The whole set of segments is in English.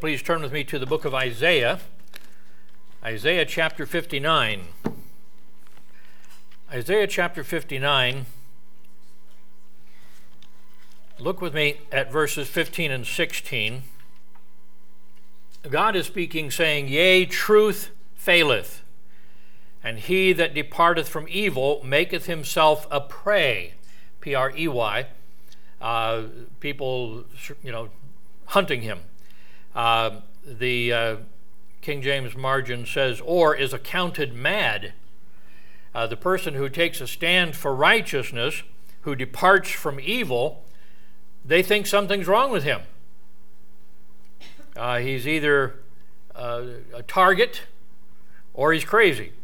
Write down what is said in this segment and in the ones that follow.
please turn with me to the book of Isaiah. Isaiah chapter 59. Isaiah chapter 59. Look with me at verses 15 and 16. God is speaking, saying, Yea, truth faileth, and he that departeth from evil maketh himself a prey. P-R-E-Y. People, hunting him. The King James margin says, or is accounted mad. The person who takes a stand for righteousness, who departs from evil, they think something's wrong with him. He's either a target or he's crazy.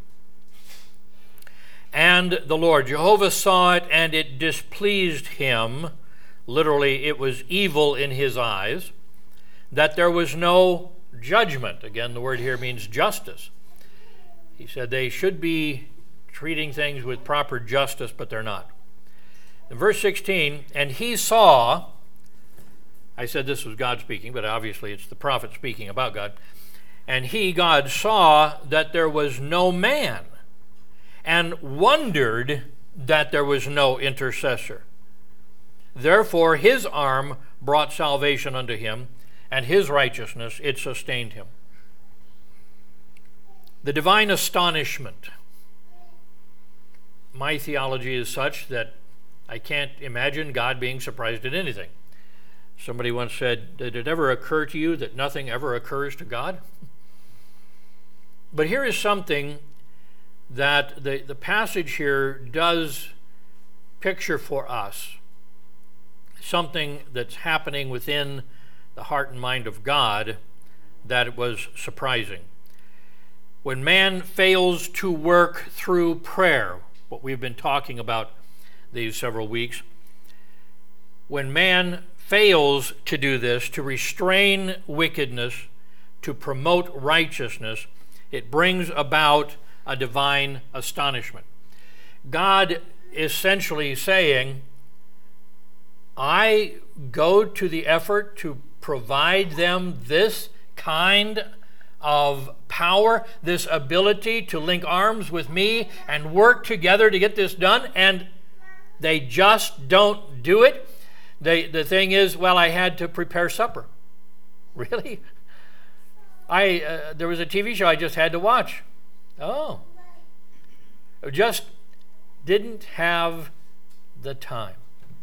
And the Lord Jehovah saw it, and it displeased him. Literally, it was evil in his eyes, that there was no judgment. Again, the word here means justice. He said they should be treating things with proper justice, but they're not. In verse 16, and he saw, I said this was God speaking, but obviously it's the prophet speaking about God. And he, God, saw that there was no man, and wondered that there was no intercessor. Therefore his arm brought salvation unto him, and his righteousness, it sustained him. The divine astonishment. My theology is such that I can't imagine God being surprised at anything. Somebody once said, did it ever occur to you that nothing ever occurs to God? But here is something that the passage here does picture for us. Something that's happening within the heart and mind of God that it was surprising. When man fails to work through prayer, what we've been talking about these several weeks, when man fails to do this, to restrain wickedness, to promote righteousness, it brings about a divine astonishment. God essentially saying, I go to the effort to provide them this kind of power, this ability to link arms with me and work together to get this done, and they just don't do it. The thing is, well, I had to prepare supper. Really? There was a TV show I just had to watch. Oh. I just didn't have the time.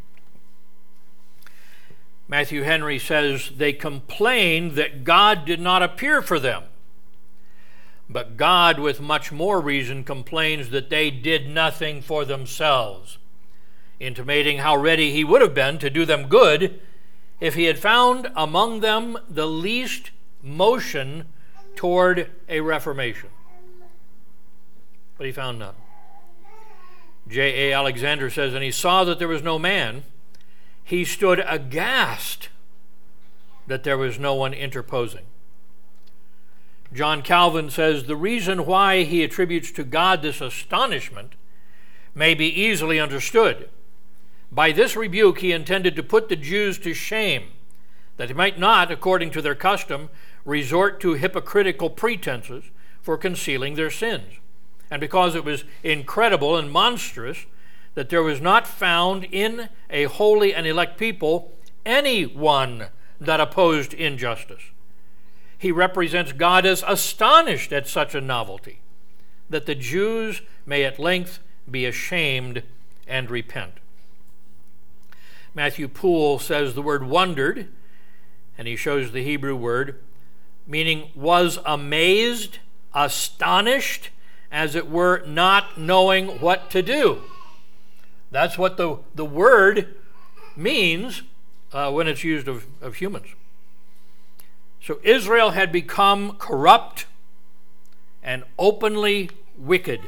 Matthew Henry says, they complained that God did not appear for them. But God, with much more reason, complains that they did nothing for themselves, intimating how ready he would have been to do them good if he had found among them the least motion toward a reformation. But he found none. J.A. Alexander says, and he saw that there was no man. He stood aghast that there was no one interposing. John Calvin says, the reason why he attributes to God this astonishment may be easily understood. By this rebuke he intended to put the Jews to shame, that they might not, according to their custom, resort to hypocritical pretenses for concealing their sins. And because it was incredible and monstrous that there was not found in a holy and elect people anyone that opposed injustice. He represents God as astonished at such a novelty, that the Jews may at length be ashamed and repent. Matthew Poole says the word wondered, and he shows the Hebrew word, meaning was amazed, astonished, as it were, not knowing what to do. That's what the word means when it's used of humans. So Israel had become corrupt and openly wicked.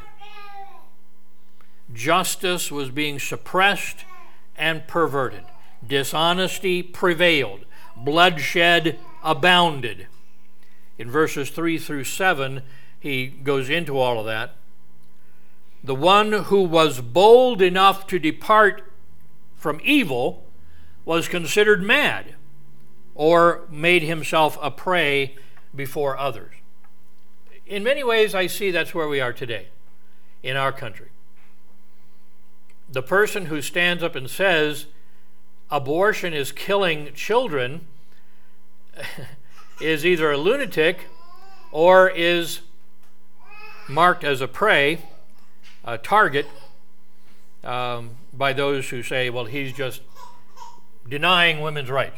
Justice was being suppressed and perverted. Dishonesty prevailed. Bloodshed abounded. In verses 3 through 7, he goes into all of that. The one who was bold enough to depart from evil was considered mad, or made himself a prey before others. In many ways, I see that's where we are today in our country. The person who stands up and says abortion is killing children is either a lunatic or is marked as a prey, a target, by those who say, well, he's just denying women's rights.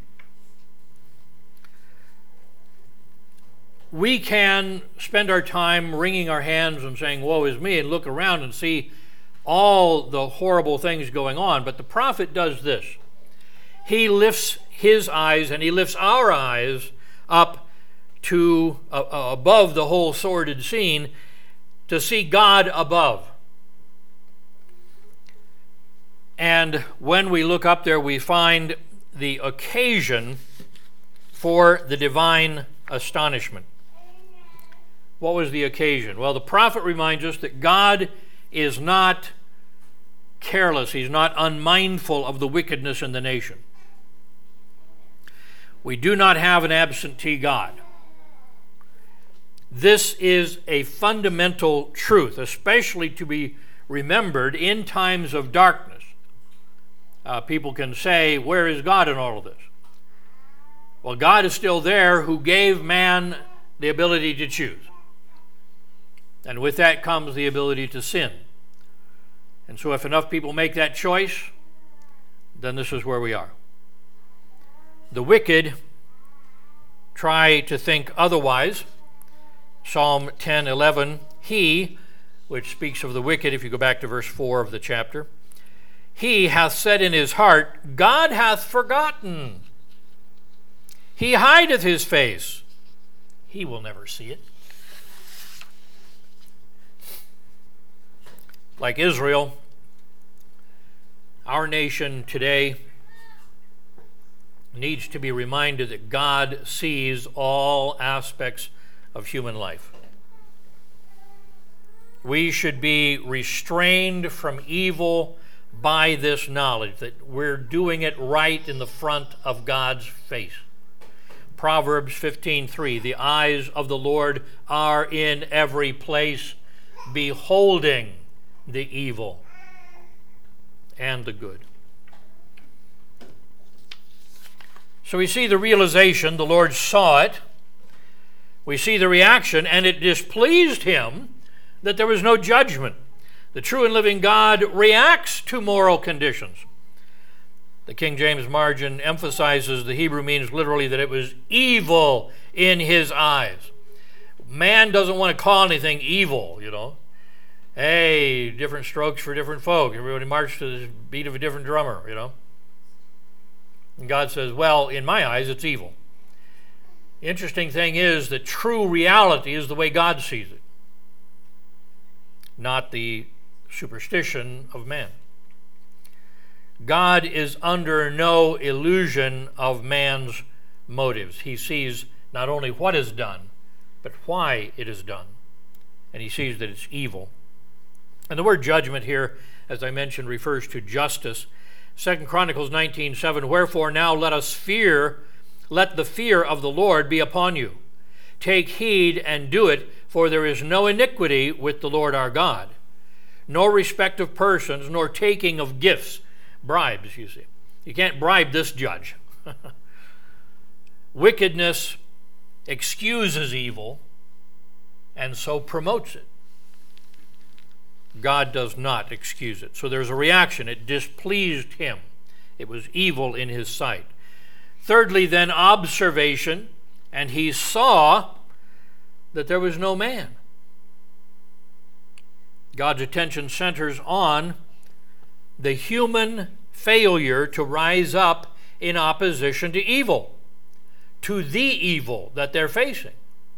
We can spend our time wringing our hands and saying, woe is me, and look around and see all the horrible things going on. But the prophet does this. He lifts his eyes and he lifts our eyes up to above the whole sordid scene to see God above. And when we look up there, we find the occasion for the divine astonishment. What was the occasion? Well, the prophet reminds us that God is not careless. He's not unmindful of the wickedness in the nation. We do not have an absentee God. This is a fundamental truth, especially to be remembered in times of darkness. People can say, where is God in all of this? Well, God is still there, who gave man the ability to choose. And with that comes the ability to sin. And so if enough people make that choice, then this is where we are. The wicked try to think otherwise. Psalm 10:11, he, which speaks of the wicked, if you go back to verse 4 of the chapter, he hath said in his heart, God hath forgotten. He hideth his face. He will never see it. Like Israel, our nation today needs to be reminded that God sees all aspects of human life. We should be restrained from evil by this knowledge that we're doing it right in the front of God's face. Proverbs 15:3, the eyes of the Lord are in every place, beholding the evil and the good. So we see the realization, the Lord saw it. We see the reaction, and it displeased him that there was no judgment. The true and living God reacts to moral conditions. The King James margin emphasizes the Hebrew means literally that it was evil in his eyes. Man doesn't want to call anything evil, you know. Hey, different strokes for different folk. Everybody marches to the beat of a different drummer, you know. And God says, well, in my eyes, it's evil. The interesting thing is that true reality is the way God sees it, not the superstition of man. God is under no illusion of man's motives. He sees not only what is done, but why it is done. And he sees that it's evil. And the word judgment here, as I mentioned, refers to justice. 2 Chronicles 19:7, wherefore now let the fear of the Lord be upon you. Take heed and do it, for there is no iniquity with the Lord our God. No respect of persons, nor taking of gifts, bribes, you see. You can't bribe this judge. Wickedness excuses evil and so promotes it. God does not excuse it. So there's a reaction. It displeased him. It was evil in his sight. Thirdly, then, observation, and he saw that there was no man. God's attention centers on the human failure to rise up in opposition to evil, to the evil that they're facing.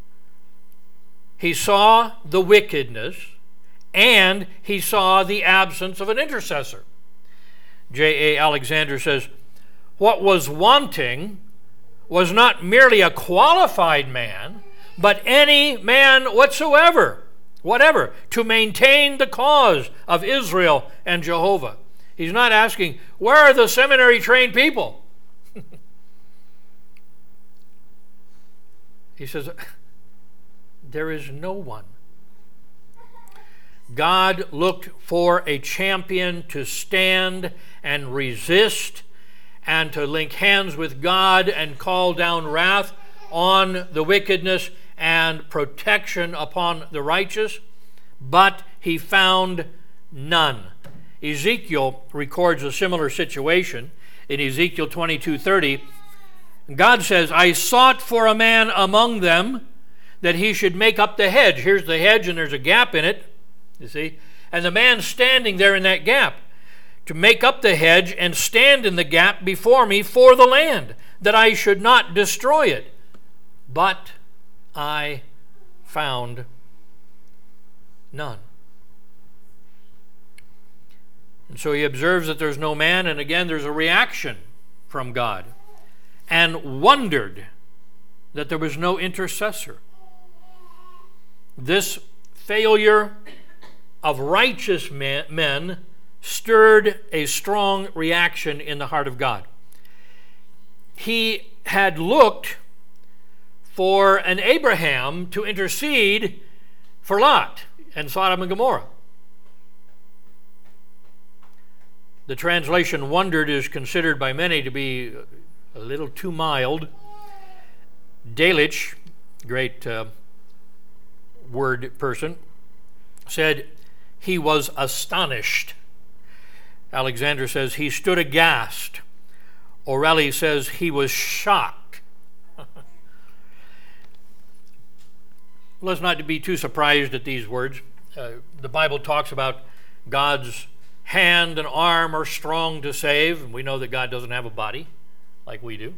He saw the wickedness, and he saw the absence of an intercessor. J.A. Alexander says, what was wanting was not merely a qualified man, but any man whatsoever, whatever, to maintain the cause of Israel and Jehovah. He's not asking, where are the seminary-trained people? He says, there is no one. God looked for a champion to stand and resist and to link hands with God and call down wrath on the wickedness and protection upon the righteous, but he found none. Ezekiel records a similar situation in Ezekiel 22:30. God says, I sought for a man among them that he should make up the hedge. Here's the hedge and there's a gap in it, you see. And the man standing there in that gap to make up the hedge and stand in the gap before me for the land, that I should not destroy it. But I found none. And so he observes that there's no man, and again there's a reaction from God, and wondered that there was no intercessor. This failure of righteous men stirred a strong reaction in the heart of God. He had looked for an Abraham to intercede for Lot and Sodom and Gomorrah. The translation wondered is considered by many to be a little too mild. Delitzsch, great word person, said he was astonished. Alexander says he stood aghast. O'Reilly says he was shocked. Let's not be too surprised at these words. The Bible talks about God's hand and arm are strong to save, and we know that God doesn't have a body like we do.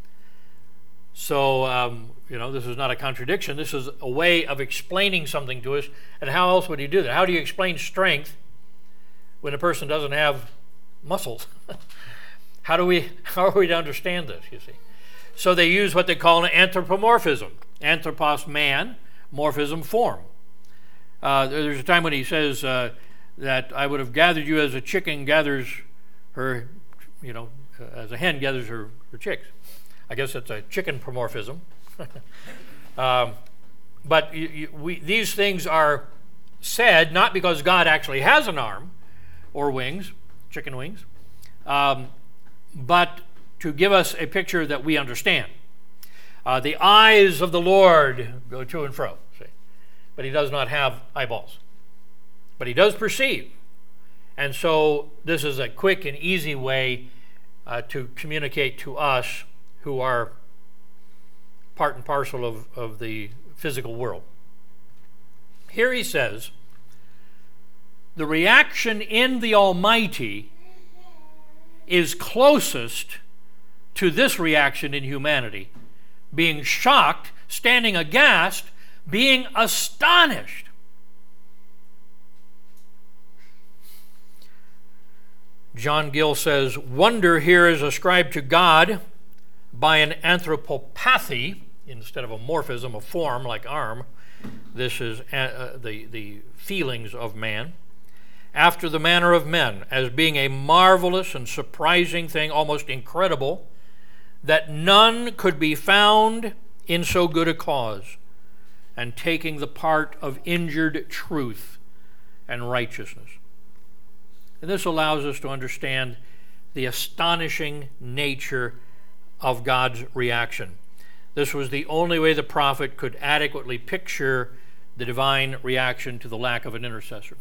So, this is not a contradiction. This is a way of explaining something to us. And how else would he do that? How do you explain strength when a person doesn't have muscles? How are we to understand this, you see? So they use what they call an anthropomorphism. Anthropos, man, morphism, form. There's a time when he says that I would have gathered you as a chicken gathers her, as a hen gathers her chicks. I guess that's a chicken pomorphism. But these things are said not because God actually has an arm or wings, chicken wings, but to give us a picture that we understand. The eyes of the Lord go to and fro, see? But he does not have eyeballs. But he does perceive. And so this is a quick and easy way to communicate to us who are part and parcel of the physical world. Here he says, the reaction in the Almighty is closest to this reaction in humanity, being shocked, standing aghast, being astonished. John Gill says, wonder here is ascribed to God by an anthropopathy, instead of a morphism, a form like arm. This is the feelings of man, after the manner of men, as being a marvelous and surprising thing, almost incredible, that none could be found in so good a cause, and taking the part of injured truth and righteousness. And this allows us to understand the astonishing nature of God's reaction. This was the only way the prophet could adequately picture the divine reaction to the lack of an intercessor.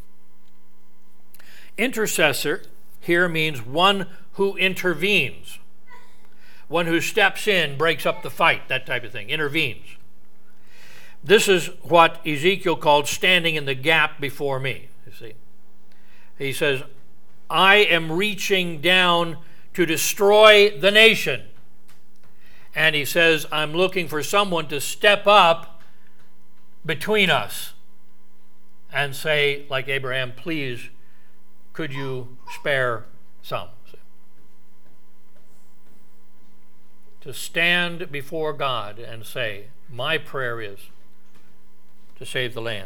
Intercessor here means one who intervenes, one who steps in, breaks up the fight, that type of thing, intervenes. This is what Ezekiel called standing in the gap before me, you see. He says, I am reaching down to destroy the nation. And he says, I'm looking for someone to step up between us and say, like Abraham, please, could you spare some? To stand before God and say, my prayer is to save the land.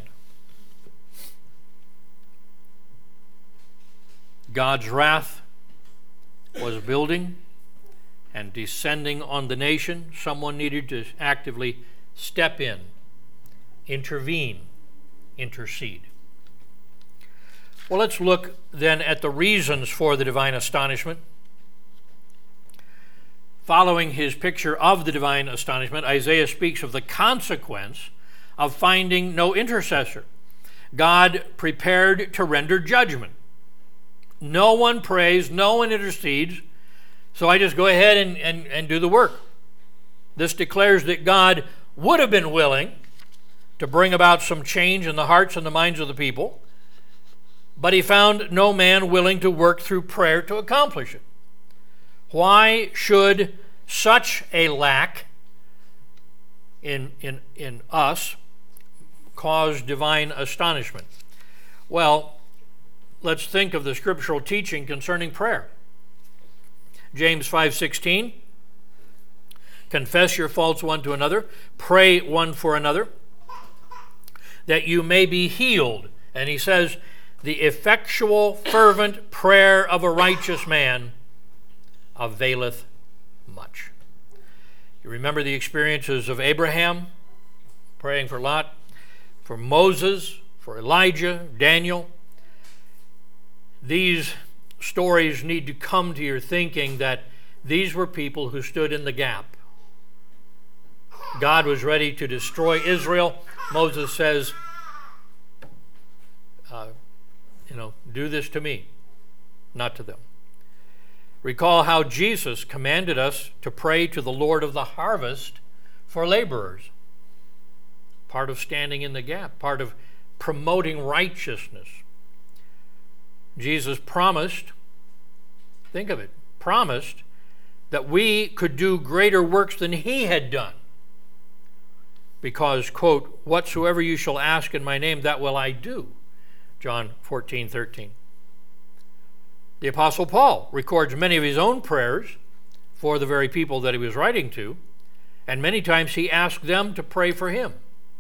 God's wrath was building and descending on the nation. Someone needed to actively step in, intervene, intercede. Well, let's look then at the reasons for the divine astonishment. Following his picture of the divine astonishment, Isaiah speaks of the consequence of finding no intercessor. God prepared to render judgment. No one prays, no one intercedes, so I just go ahead and do the work. This declares that God would have been willing to bring about some change in the hearts and the minds of the people, but he found no man willing to work through prayer to accomplish it. Why should such a lack in us cause divine astonishment? Well, let's think of the scriptural teaching concerning prayer. James 5:16, confess your faults one to another, pray one for another, that you may be healed. And he says, the effectual, fervent prayer of a righteous man availeth much. You remember the experiences of Abraham, praying for Lot, for Moses, for Elijah, Daniel. These stories need to come to your thinking that these were people who stood in the gap. God was ready to destroy Israel. Moses says, do this to me, not to them. Recall how Jesus commanded us to pray to the Lord of the harvest for laborers. Part of standing in the gap, part of promoting righteousness. Jesus promised, think of it, promised that we could do greater works than he had done. Because, quote, whatsoever you shall ask in my name, that will I do. John 14:13. The Apostle Paul records many of his own prayers for the very people that he was writing to, and many times he asked them to pray for him.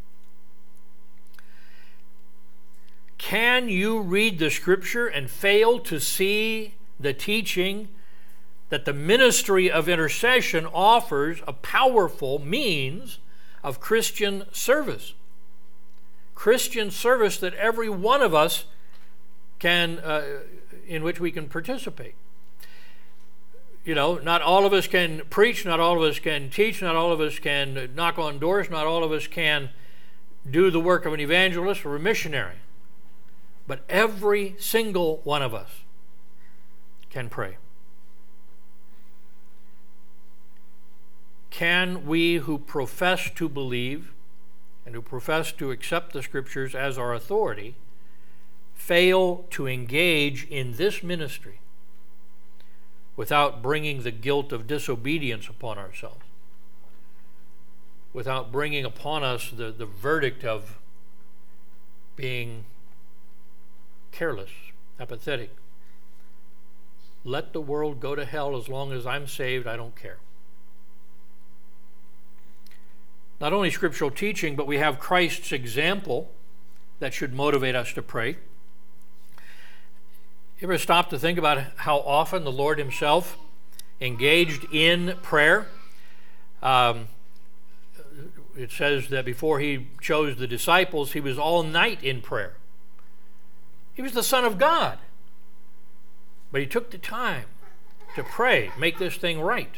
Can you read the scripture and fail to see the teaching that the ministry of intercession offers a powerful means of Christian service? Christian service that every one of us can, in which we can participate. Not all of us can preach, not all of us can teach, not all of us can knock on doors, not all of us can do the work of an evangelist or a missionary. But every single one of us can pray. Can we who profess to believe and who profess to accept the scriptures as our authority fail to engage in this ministry without bringing the guilt of disobedience upon ourselves, without bringing upon us the verdict of being careless, apathetic? Let the world go to hell as long as I'm saved, I don't care. Not only scriptural teaching, but we have Christ's example that should motivate us to pray. You ever stop to think about how often the Lord himself engaged in prayer? It says that before he chose the disciples, he was all night in prayer. He was the Son of God. But he took the time to pray, make this thing right.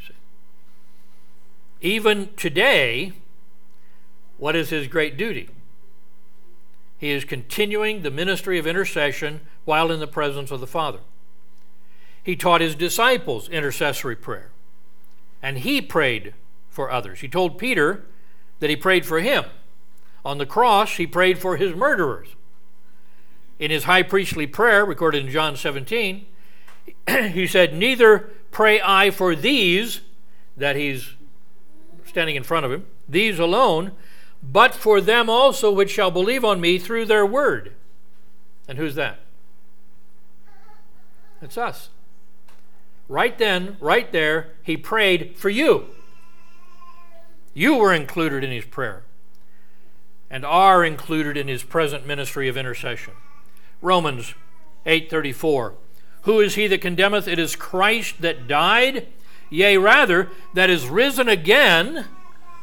Even today, what is his great duty? He is continuing the ministry of intercession while in the presence of the Father. He taught his disciples intercessory prayer, and he prayed for others. He told Peter that he prayed for him. On the cross, he prayed for his murderers. In his high priestly prayer, recorded in John 17, he said, neither pray I for these, that he's standing in front of him, these alone, but for them also which shall believe on me through their word. And who's that? It's us. Right then, right there, he prayed for you. You were included in his prayer and are included in his present ministry of intercession. Romans 8:34. Who is he that condemneth? It is Christ that died, yea, rather, that is risen again,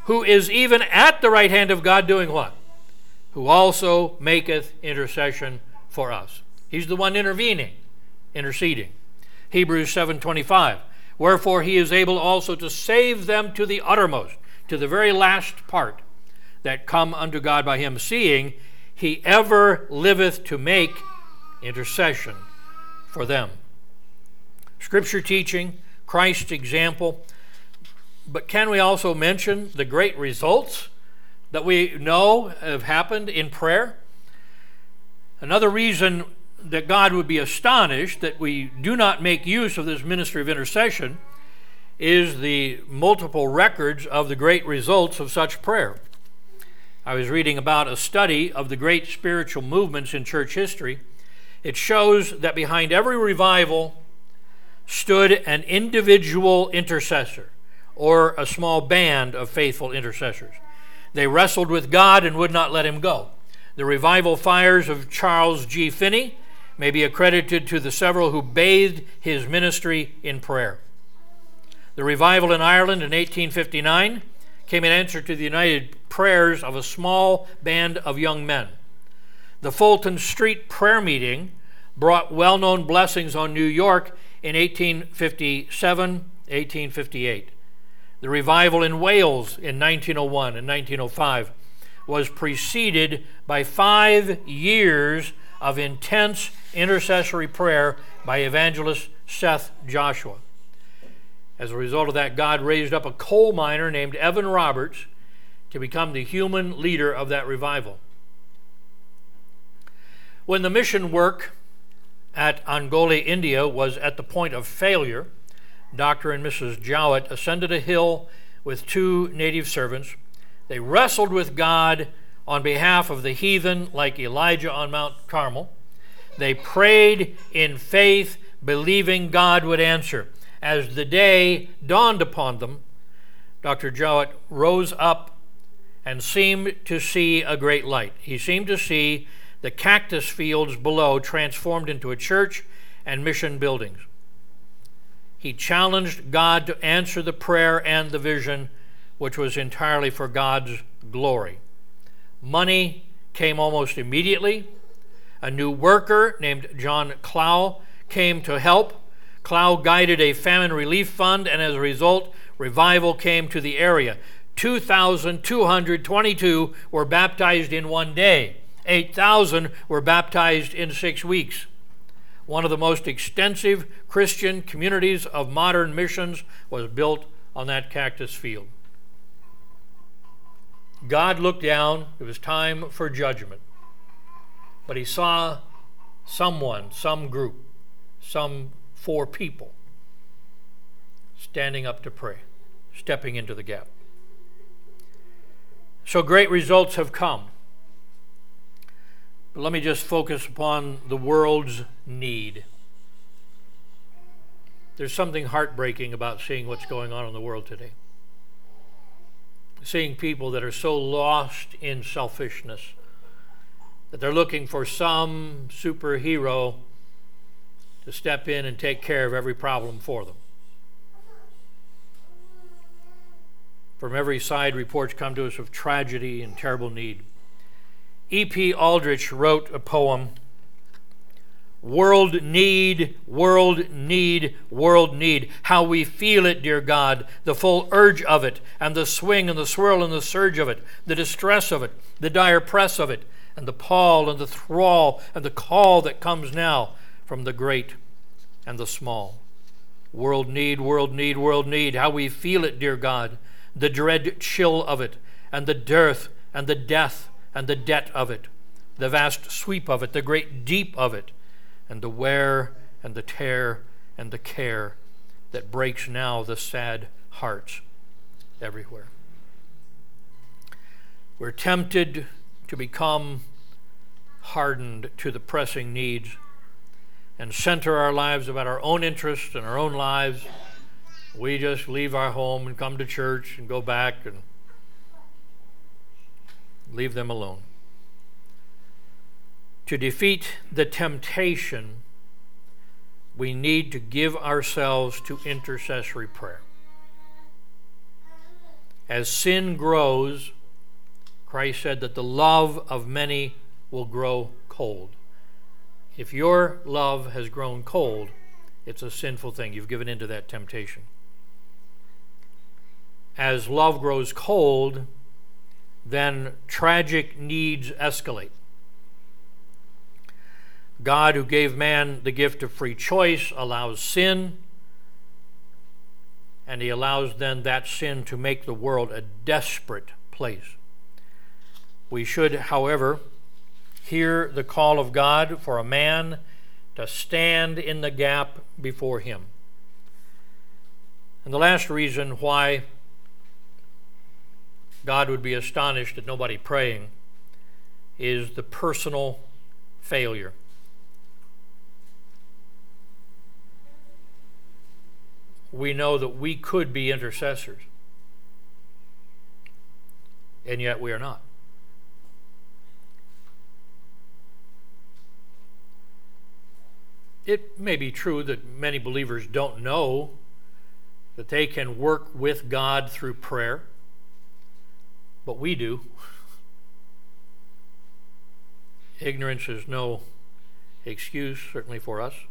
who is even at the right hand of God doing what? Who also maketh intercession for us. He's the one intervening, interceding. Hebrews 7:25. Wherefore he is able also to save them to the uttermost, to the very last part, that come unto God by him, seeing he ever liveth to make intercession for them. Scripture teaching, Christ's example. But can we also mention the great results that we know have happened in prayer? Another reason that God would be astonished that we do not make use of this ministry of intercession is the multiple records of the great results of such prayer. I was reading about a study of the great spiritual movements in church history. It shows that behind every revival stood an individual intercessor or a small band of faithful intercessors. They wrestled with God and would not let him go. The revival fires of Charles G. Finney may be accredited to the several who bathed his ministry in prayer. The revival in Ireland in 1859 came in answer to the united prayers of a small band of young men. The Fulton Street prayer meeting brought well-known blessings on New York in 1857, 1858. The revival in Wales in 1901 and 1905 was preceded by 5 years of intense intercessory prayer by evangelist Seth Joshua. As a result of that, God raised up a coal miner named Evan Roberts to become the human leader of that revival. When the mission work at Angoli, India was at the point of failure, Dr. and Mrs. Jowett ascended a hill with 2 native servants. They wrestled with God on behalf of the heathen like Elijah on Mount Carmel. They prayed in faith, believing God would answer. As the day dawned upon them, Dr. Jowett rose up and seemed to see a great light. He seemed to see the cactus fields below transformed into a church and mission buildings. He challenged God to answer the prayer and the vision, which was entirely for God's glory. Money came almost immediately. A new worker named John Clow came to help. Clow guided a famine relief fund, and as a result, revival came to the area. 2,222 were baptized in one day. 8,000 were baptized in 6 weeks. One of the most extensive Christian communities of modern missions was built on that cactus field. God looked down. It was time for judgment. But he saw someone, some group, some 4 people standing up to pray, stepping into the gap. So great results have come. But let me just focus upon the world's need. There's something heartbreaking about seeing what's going on in the world today. Seeing people that are so lost in selfishness that they're looking for some superhero to step in and take care of every problem for them. From every side, reports come to us of tragedy and terrible need. E.P. Aldrich wrote a poem, "World need, world need, world need. How we feel it, dear God, the full urge of it, and the swing and the swirl and the surge of it, the distress of it, the dire press of it, and the pall and the thrall and the call that comes now from the great and the small. World need, world need, world need. How we feel it, dear God, the dread chill of it, and the dearth and the death and the debt of it, the vast sweep of it, the great deep of it, and the wear and the tear and the care that breaks now the sad hearts everywhere." We're tempted to become hardened to the pressing needs and center our lives about our own interests and our own lives. We just leave our home and come to church and go back and leave them alone. To defeat the temptation, we need to give ourselves to intercessory prayer. As sin grows, Christ said that the love of many will grow cold. If your love has grown cold, it's a sinful thing. You've given into that temptation. As love grows cold, then tragic needs escalate. God, who gave man the gift of free choice, allows sin, and he allows then that sin to make the world a desperate place. We should, however, hear the call of God for a man to stand in the gap before him. And the last reason why God would be astonished at nobody praying is the personal failure. We know that we could be intercessors, and yet we are not. It may be true that many believers don't know that they can work with God through prayer, but we do. Ignorance is no excuse, certainly for us.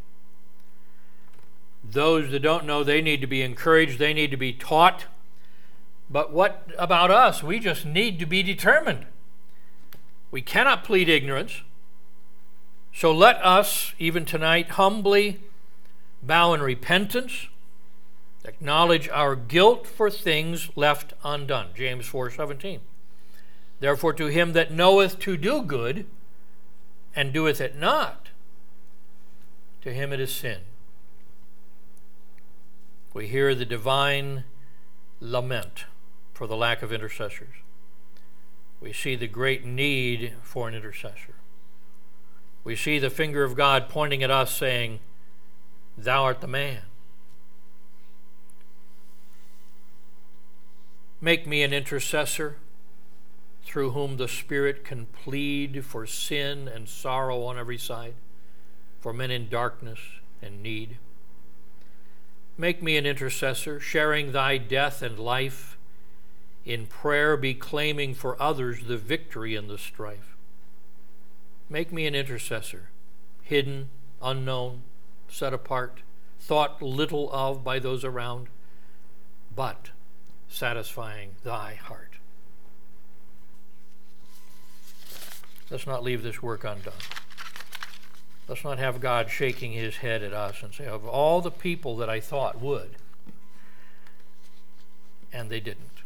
Those that don't know, they need to be encouraged, they need to be taught. But what about us? We just need to be determined. We cannot plead ignorance. So let us, even tonight, humbly bow in repentance, acknowledge our guilt for things left undone. James 4:17. Therefore to him that knoweth to do good, and doeth it not, to him it is sin. We hear the divine lament for the lack of intercessors. We see the great need for an intercessor. We see the finger of God pointing at us saying, "Thou art the man." Make me an intercessor through whom the Spirit can plead for sin and sorrow on every side, for men in darkness and need. Make me an intercessor, sharing thy death and life, in prayer be claiming for others the victory in the strife. Make me an intercessor, hidden, unknown, set apart, thought little of by those around, but satisfying thy heart. Let's not leave this work undone. Let's not have God shaking his head at us and say, of all the people that I thought would, and they didn't.